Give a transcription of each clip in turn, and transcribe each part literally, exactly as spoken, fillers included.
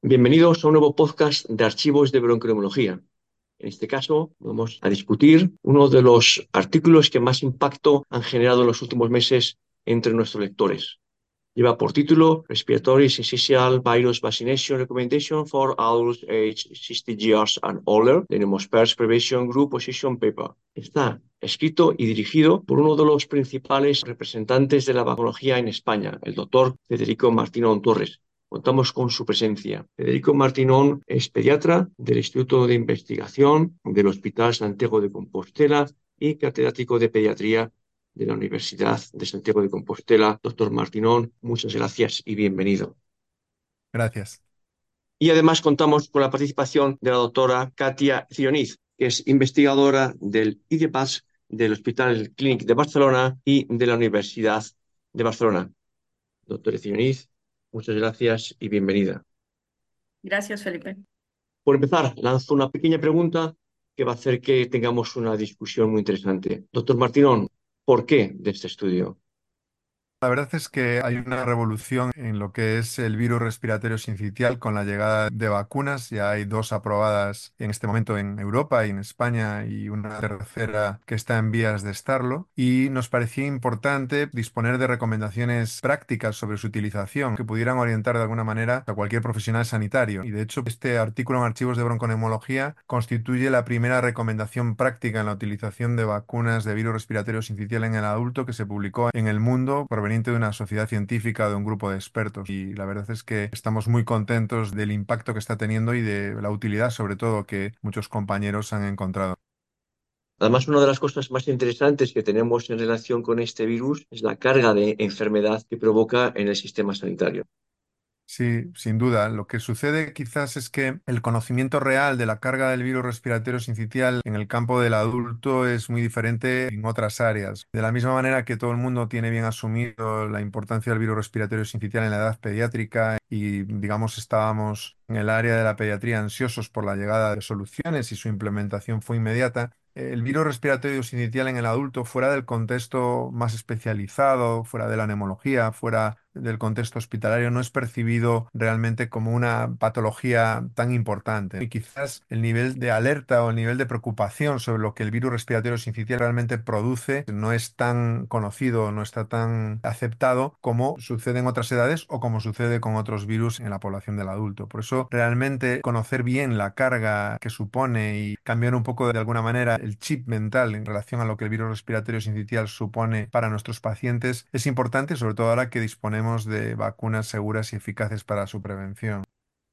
Bienvenidos a un nuevo podcast de archivos de bronconeumología. En este caso, vamos a discutir uno de los artículos que más impacto han generado en los últimos meses entre nuestros lectores. Lleva por título Respiratory Syncytial Virus Vaccination Recommendation for Adults aged sixty years and older, the Pneumospears Prevention Group Position Paper. Está escrito y dirigido por uno de los principales representantes de la vacunología en España, el doctor Federico Martínón Torres. Contamos con su presencia. Federico Martínón es pediatra del Instituto de Investigación del Hospital Santiago de Compostela y catedrático de pediatría de la Universidad de Santiago de Compostela. Doctor Martínón, muchas gracias y bienvenido. Gracias. Y además contamos con la participación de la doctora Katia Cioniz, que es investigadora del I D E P A S, del Hospital Clínic de Barcelona y de la Universidad de Barcelona. Doctora Cioniz, muchas gracias y bienvenida. Gracias, Felipe. Por empezar, lanzo una pequeña pregunta que va a hacer que tengamos una discusión muy interesante. Doctor Martínón, ¿por qué de este estudio? La verdad es que hay una revolución en lo que es el virus respiratorio sincitial con la llegada de vacunas. Ya hay dos aprobadas en este momento en Europa y en España y una tercera que está en vías de estarlo. Y nos parecía importante disponer de recomendaciones prácticas sobre su utilización que pudieran orientar de alguna manera a cualquier profesional sanitario. Y de hecho, este artículo en Archivos de Bronconeumología constituye la primera recomendación práctica en la utilización de vacunas de virus respiratorio sincitial en el adulto que se publicó en El Mundo proveniente de una sociedad científica, de un grupo de expertos. Y la verdad es que estamos muy contentos del impacto que está teniendo y de la utilidad, sobre todo, que muchos compañeros han encontrado. Además, una de las cosas más interesantes que tenemos en relación con este virus es la carga de enfermedad que provoca en el sistema sanitario. Sí, sin duda. Lo que sucede quizás es que el conocimiento real de la carga del virus respiratorio sincitial en el campo del adulto es muy diferente en otras áreas. De la misma manera que todo el mundo tiene bien asumido la importancia del virus respiratorio sincitial en la edad pediátrica y, digamos, estábamos en el área de la pediatría ansiosos por la llegada de soluciones y su implementación fue inmediata. El virus respiratorio sincitial en el adulto, fuera del contexto más especializado, fuera de la neumología, fuera del contexto hospitalario, no es percibido realmente como una patología tan importante. Y quizás el nivel de alerta o el nivel de preocupación sobre lo que el virus respiratorio sincitial realmente produce no es tan conocido, no está tan aceptado como sucede en otras edades o como sucede con otros virus en la población del adulto. Por eso, realmente conocer bien la carga que supone y cambiar un poco de alguna manera el chip mental en relación a lo que el virus respiratorio sincitial supone para nuestros pacientes es importante, sobre todo ahora que disponemos de vacunas seguras y eficaces para su prevención.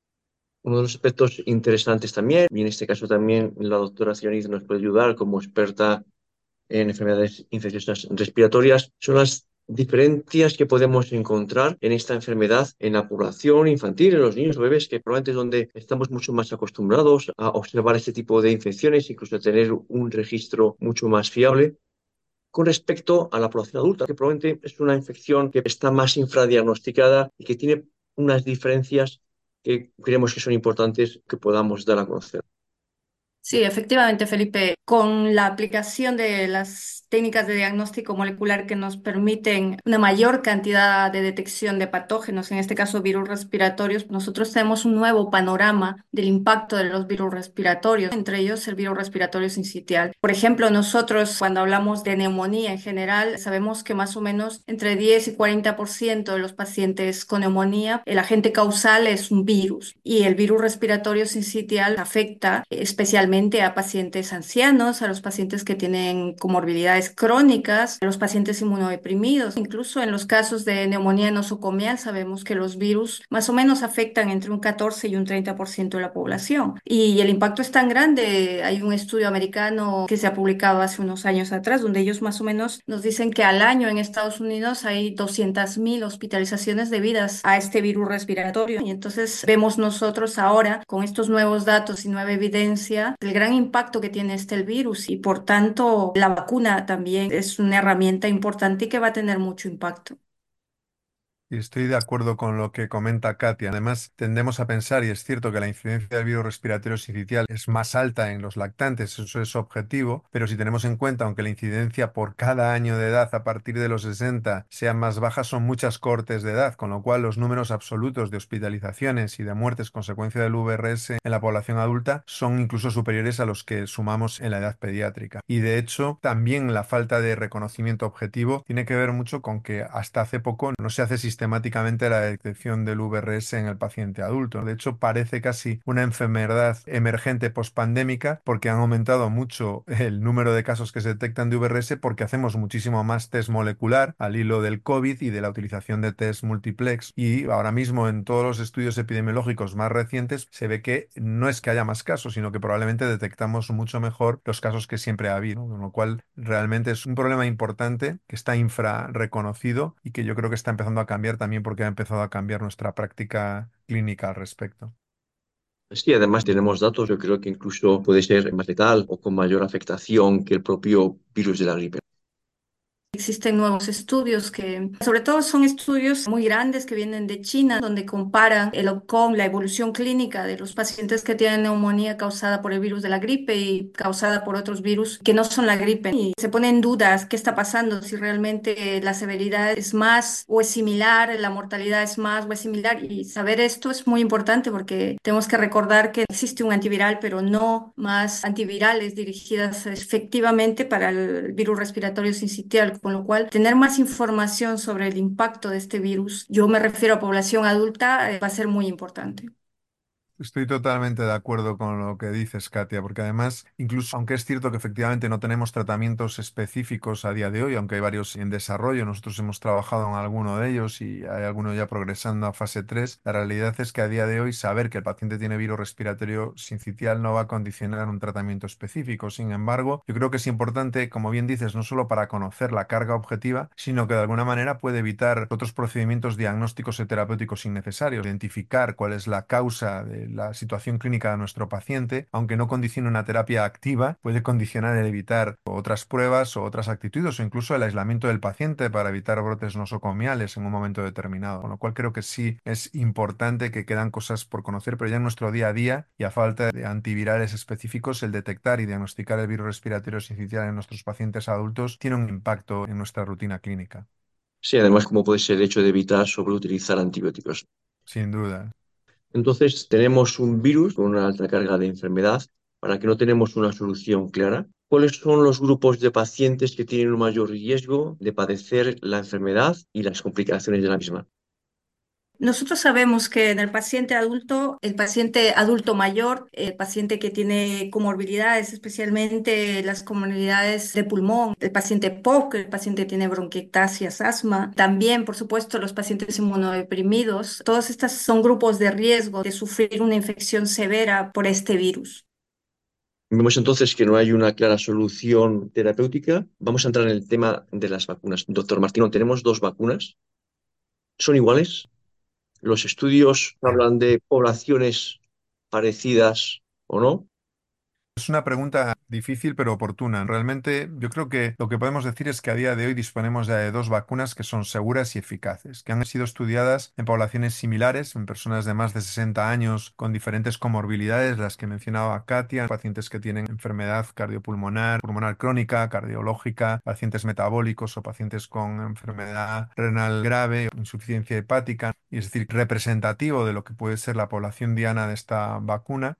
Uno de los aspectos interesantes también, y en este caso también la doctora Cioniz nos puede ayudar como experta en enfermedades infecciosas respiratorias, son las diferencias que podemos encontrar en esta enfermedad en la población infantil, en los niños o bebés, que probablemente es donde estamos mucho más acostumbrados a observar este tipo de infecciones, incluso a tener un registro mucho más fiable. Con respecto a la población adulta, que probablemente es una infección que está más infradiagnosticada y que tiene unas diferencias que creemos que son importantes que podamos dar a conocer. Sí, efectivamente, Felipe, con la aplicación de las técnicas de diagnóstico molecular que nos permiten una mayor cantidad de detección de patógenos, en este caso virus respiratorios, nosotros tenemos un nuevo panorama del impacto de los virus respiratorios, entre ellos el virus respiratorio sincitial. Por ejemplo, nosotros cuando hablamos de neumonía en general, sabemos que más o menos entre diez y cuarenta por ciento de los pacientes con neumonía, el agente causal es un virus y el virus respiratorio sincitial afecta especialmente a pacientes ancianos, a los pacientes que tienen comorbilidades crónicas, a los pacientes inmunodeprimidos. Incluso en los casos de neumonía nosocomial sabemos que los virus más o menos afectan entre un catorce y un treinta por ciento de la población. Y el impacto es tan grande. Hay un estudio americano que se ha publicado hace unos años atrás, donde ellos más o menos nos dicen que al año en Estados Unidos hay doscientas mil hospitalizaciones debidas a este virus respiratorio. Y entonces vemos nosotros ahora, con estos nuevos datos y nueva evidencia, el gran impacto que tiene este el virus y por tanto la vacuna también es una herramienta importante y que va a tener mucho impacto. Y estoy de acuerdo con lo que comenta Katia. Además, tendemos a pensar, y es cierto que la incidencia del virus respiratorio sincitial es más alta en los lactantes, eso es objetivo, pero si tenemos en cuenta, aunque la incidencia por cada año de edad a partir de los sesenta sea más baja, son muchas cohortes de edad, con lo cual los números absolutos de hospitalizaciones y de muertes consecuencia del V R S en la población adulta son incluso superiores a los que sumamos en la edad pediátrica. Y de hecho, también la falta de reconocimiento objetivo tiene que ver mucho con que hasta hace poco no se hace sistemáticamente la detección del V R S en el paciente adulto. De hecho, parece casi una enfermedad emergente pospandémica porque han aumentado mucho el número de casos que se detectan de V R S porque hacemos muchísimo más test molecular al hilo del COVID y de la utilización de test multiplex. Y ahora mismo en todos los estudios epidemiológicos más recientes se ve que no es que haya más casos, sino que probablemente detectamos mucho mejor los casos que siempre ha habido, con lo cual realmente es un problema importante que está infra reconocido y que yo creo que está empezando a cambiar también porque ha empezado a cambiar nuestra práctica clínica al respecto. Sí, además tenemos datos, yo creo que incluso puede ser más letal o con mayor afectación que el propio virus de la gripe. Existen nuevos estudios que, sobre todo son estudios muy grandes que vienen de China, donde comparan el outcome, la evolución clínica de los pacientes que tienen neumonía causada por el virus de la gripe y causada por otros virus que no son la gripe. Y se pone en dudas qué está pasando, si realmente la severidad es más o es similar, la mortalidad es más o es similar. Y saber esto es muy importante porque tenemos que recordar que existe un antiviral, pero no más antivirales dirigidas efectivamente para el virus respiratorio sincitial, con lo cual tener más información sobre el impacto de este virus, yo me refiero a población adulta, eh, va a ser muy importante. Estoy totalmente de acuerdo con lo que dices, Katia, porque además, incluso aunque es cierto que efectivamente no tenemos tratamientos específicos a día de hoy, aunque hay varios en desarrollo, nosotros hemos trabajado en alguno de ellos y hay alguno ya progresando a fase tres, la realidad es que a día de hoy saber que el paciente tiene virus respiratorio sincitial no va a condicionar un tratamiento específico. Sin embargo, yo creo que es importante, como bien dices, no solo para conocer la carga objetiva, sino que de alguna manera puede evitar otros procedimientos diagnósticos y terapéuticos innecesarios, identificar cuál es la causa de la situación clínica de nuestro paciente, aunque no condicione una terapia activa, puede condicionar el evitar otras pruebas o otras actitudes o incluso el aislamiento del paciente para evitar brotes nosocomiales en un momento determinado. Con lo cual creo que sí es importante, que quedan cosas por conocer, pero ya en nuestro día a día y a falta de antivirales específicos, el detectar y diagnosticar el virus respiratorio sincitial en nuestros pacientes adultos tiene un impacto en nuestra rutina clínica. Sí, además, como puede ser el hecho de evitar sobreutilizar antibióticos. Sin duda. Entonces, tenemos un virus con una alta carga de enfermedad para que no tenemos una solución clara. ¿Cuáles son los grupos de pacientes que tienen un mayor riesgo de padecer la enfermedad y las complicaciones de la misma? Nosotros sabemos que en el paciente adulto, el paciente adulto mayor, el paciente que tiene comorbilidades, especialmente las comorbilidades de pulmón, el paciente P O C, el paciente que tiene bronquiectasias, asma, también, por supuesto, los pacientes inmunodeprimidos, todos estos son grupos de riesgo de sufrir una infección severa por este virus. Vemos entonces que no hay una clara solución terapéutica. Vamos a entrar en el tema de las vacunas. Doctor Martino, tenemos dos vacunas. ¿Son iguales? ¿Los estudios hablan de poblaciones parecidas o no? Es una pregunta difícil pero oportuna. Realmente yo creo que lo que podemos decir es que a día de hoy disponemos ya de dos vacunas que son seguras y eficaces, que han sido estudiadas en poblaciones similares, en personas de más de sesenta años con diferentes comorbilidades, las que mencionaba Katia, pacientes que tienen enfermedad cardiopulmonar, pulmonar crónica, cardiológica, pacientes metabólicos o pacientes con enfermedad renal grave, insuficiencia hepática, y es decir, representativo de lo que puede ser la población diana de esta vacuna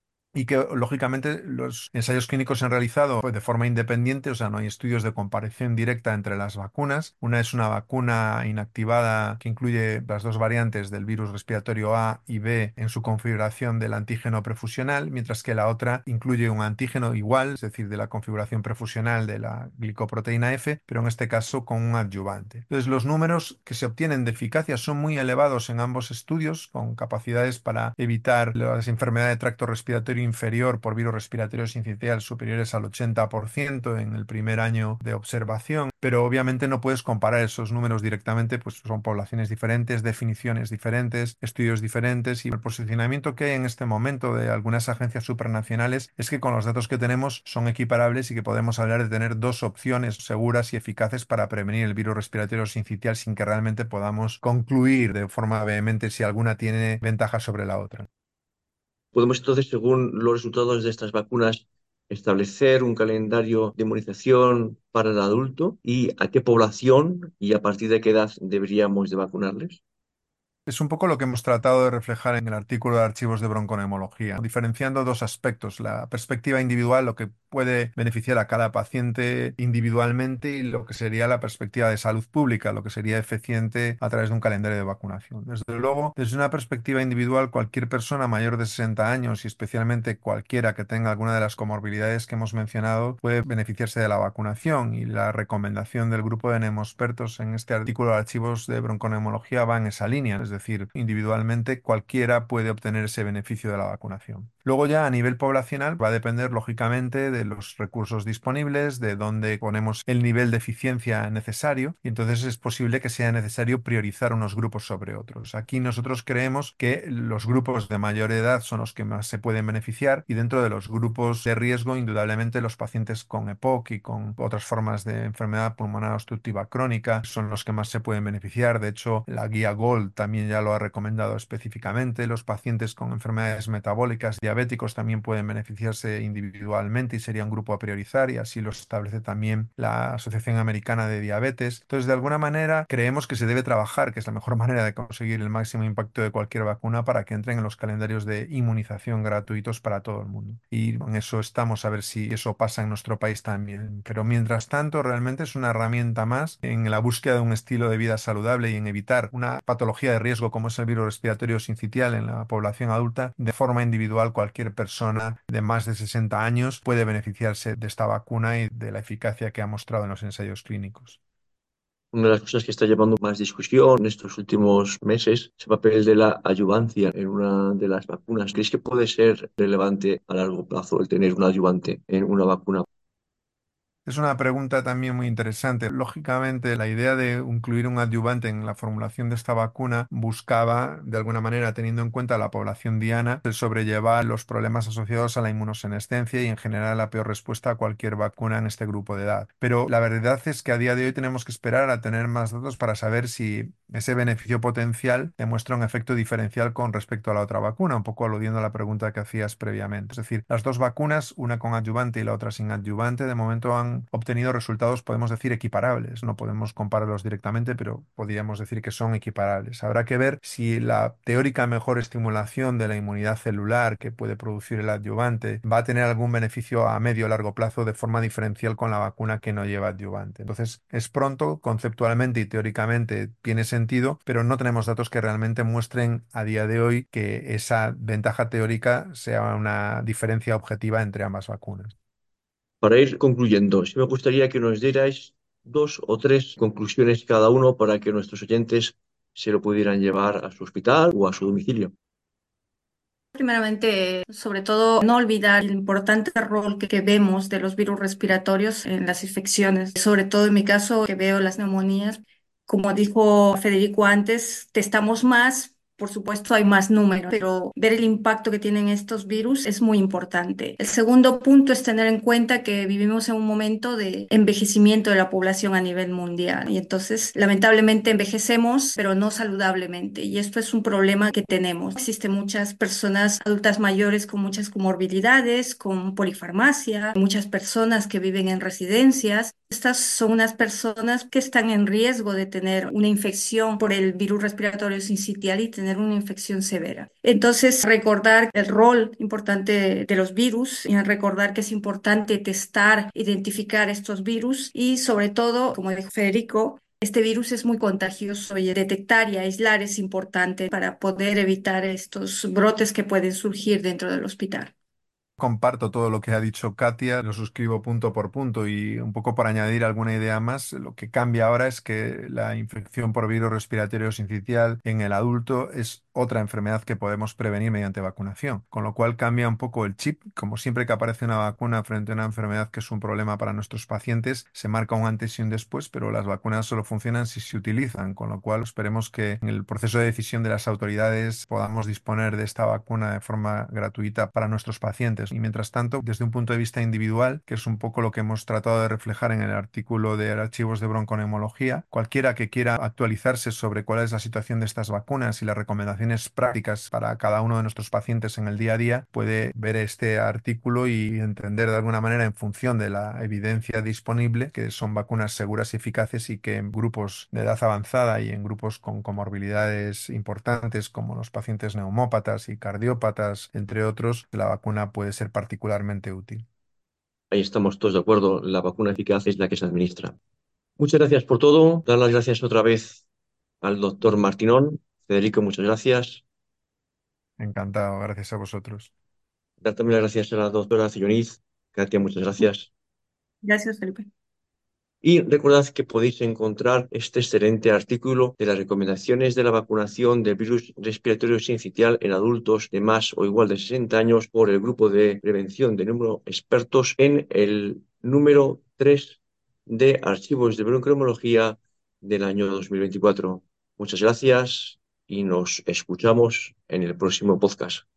y que lógicamente los ensayos clínicos se han realizado pues, de forma independiente, o sea, no hay estudios de comparación directa entre las vacunas. Una es una vacuna inactivada que incluye las dos variantes del virus respiratorio A y B en su configuración del antígeno prefusional, mientras que la otra incluye un antígeno igual, es decir, de la configuración prefusional de la glicoproteína F, pero en este caso con un adyuvante. Entonces, los números que se obtienen de eficacia son muy elevados en ambos estudios, con capacidades para evitar las enfermedades de tracto respiratorio inferior por virus respiratorio sincicial superiores al ochenta por ciento en el primer año de observación, pero obviamente no puedes comparar esos números directamente, pues son poblaciones diferentes, definiciones diferentes, estudios diferentes, y el posicionamiento que hay en este momento de algunas agencias supranacionales es que con los datos que tenemos son equiparables y que podemos hablar de tener dos opciones seguras y eficaces para prevenir el virus respiratorio sincicial sin que realmente podamos concluir de forma vehemente si alguna tiene ventaja sobre la otra. Podemos entonces, según los resultados de estas vacunas, establecer un calendario de inmunización para el adulto y a qué población y a partir de qué edad deberíamos de vacunarles. Es un poco lo que hemos tratado de reflejar en el artículo de archivos de bronconeumología, diferenciando dos aspectos: la perspectiva individual, lo que puede beneficiar a cada paciente individualmente, y lo que sería la perspectiva de salud pública, lo que sería eficiente a través de un calendario de vacunación. Desde luego, desde una perspectiva individual, cualquier persona mayor de sesenta años y especialmente cualquiera que tenga alguna de las comorbilidades que hemos mencionado puede beneficiarse de la vacunación, y la recomendación del grupo de neumospertos en este artículo de archivos de bronconeumología va en esa línea. Es decir, individualmente cualquiera puede obtener ese beneficio de la vacunación. Luego ya a nivel poblacional va a depender lógicamente de los recursos disponibles, de dónde ponemos el nivel de eficiencia necesario, y entonces es posible que sea necesario priorizar unos grupos sobre otros. Aquí nosotros creemos que los grupos de mayor edad son los que más se pueden beneficiar, y dentro de los grupos de riesgo, indudablemente los pacientes con E P O C y con otras formas de enfermedad pulmonar obstructiva crónica son los que más se pueden beneficiar. De hecho, la guía GOLD también ya lo ha recomendado específicamente. Los pacientes con enfermedades metabólicas, diabéticos, también pueden beneficiarse individualmente y sería un grupo a priorizar, y así lo establece también la Asociación Americana de Diabetes. Entonces, de alguna manera, creemos que se debe trabajar, que es la mejor manera de conseguir el máximo impacto de cualquier vacuna, para que entren en los calendarios de inmunización gratuitos para todo el mundo. Y en eso estamos, a ver si eso pasa en nuestro país también. Pero mientras tanto, realmente es una herramienta más en la búsqueda de un estilo de vida saludable y en evitar una patología de riesgo como es el virus respiratorio sincicial en la población adulta. De forma individual, cualquier persona de más de sesenta años puede beneficiarse de esta vacuna y de la eficacia que ha mostrado en los ensayos clínicos. Una de las cosas que está llevando más discusión en estos últimos meses es el papel de la adyuvancia en una de las vacunas. ¿Crees que puede ser relevante a largo plazo el tener un adyuvante en una vacuna? Es una pregunta también muy interesante. Lógicamente, la idea de incluir un adyuvante en la formulación de esta vacuna buscaba, de alguna manera, teniendo en cuenta la población diana, el sobrellevar los problemas asociados a la inmunosenescencia y, en general, la peor respuesta a cualquier vacuna en este grupo de edad. Pero la verdad es que a día de hoy tenemos que esperar a tener más datos para saber si ese beneficio potencial demuestra un efecto diferencial con respecto a la otra vacuna, un poco aludiendo a la pregunta que hacías previamente. Es decir, las dos vacunas, una con adyuvante y la otra sin adyuvante, de momento han obtenido resultados, podemos decir, equiparables. No podemos compararlos directamente, pero podríamos decir que son equiparables. Habrá que ver si la teórica mejor estimulación de la inmunidad celular que puede producir el adyuvante va a tener algún beneficio a medio o largo plazo de forma diferencial con la vacuna que no lleva adyuvante. Entonces, es pronto, conceptualmente y teóricamente tiene sentido, pero no tenemos datos que realmente muestren a día de hoy que esa ventaja teórica sea una diferencia objetiva entre ambas vacunas. Para ir concluyendo, sí me gustaría que nos dierais dos o tres conclusiones cada uno para que nuestros oyentes se lo pudieran llevar a su hospital o a su domicilio. Primeramente, sobre todo, no olvidar el importante rol que, que vemos de los virus respiratorios en las infecciones. Sobre todo en mi caso, que veo las neumonías. Como dijo Federico antes, testamos más. Por supuesto, hay más números, pero ver el impacto que tienen estos virus es muy importante. El segundo punto es tener en cuenta que vivimos en un momento de envejecimiento de la población a nivel mundial y entonces lamentablemente envejecemos, pero no saludablemente y esto es un problema que tenemos. Existen muchas personas adultas mayores con muchas comorbilidades, con polifarmacia, muchas personas que viven en residencias. Estas son unas personas que están en riesgo de tener una infección por el virus respiratorio sincitial y tener una infección severa. Entonces, recordar el rol importante de los virus y recordar que es importante testar, identificar estos virus y sobre todo, como dijo Federico, este virus es muy contagioso y detectar y aislar es importante para poder evitar estos brotes que pueden surgir dentro del hospital. Comparto todo lo que ha dicho Katia, lo suscribo punto por punto, y un poco para añadir alguna idea más, lo que cambia ahora es que la infección por virus respiratorio sincitial en el adulto es otra enfermedad que podemos prevenir mediante vacunación, con lo cual cambia un poco el chip. Como siempre que aparece una vacuna frente a una enfermedad que es un problema para nuestros pacientes, se marca un antes y un después, pero las vacunas solo funcionan si se utilizan, con lo cual esperemos que en el proceso de decisión de las autoridades podamos disponer de esta vacuna de forma gratuita para nuestros pacientes. Y mientras tanto, desde un punto de vista individual, que es un poco lo que hemos tratado de reflejar en el artículo de archivos de bronconeumología, cualquiera que quiera actualizarse sobre cuál es la situación de estas vacunas y las recomendaciones prácticas para cada uno de nuestros pacientes en el día a día, puede ver este artículo y entender de alguna manera en función de la evidencia disponible que son vacunas seguras y eficaces y que en grupos de edad avanzada y en grupos con comorbilidades importantes como los pacientes neumópatas y cardiópatas, entre otros, la vacuna puede ser particularmente útil. Ahí estamos todos de acuerdo, la vacuna eficaz es la que se administra. Muchas gracias por todo. Dar las gracias otra vez al doctor Martinón. Federico, muchas gracias. Encantado, gracias a vosotros. Dar también las gracias a la doctora Cilloniz. Katia, muchas gracias. Gracias, Felipe. Y recordad que podéis encontrar este excelente artículo de las recomendaciones de la vacunación del virus respiratorio sincitial en adultos de más o igual de sesenta años por el grupo de prevención de neuroexpertos en el número tres de archivos de bronconeumología del año dos mil veinticuatro. Muchas gracias y nos escuchamos en el próximo podcast.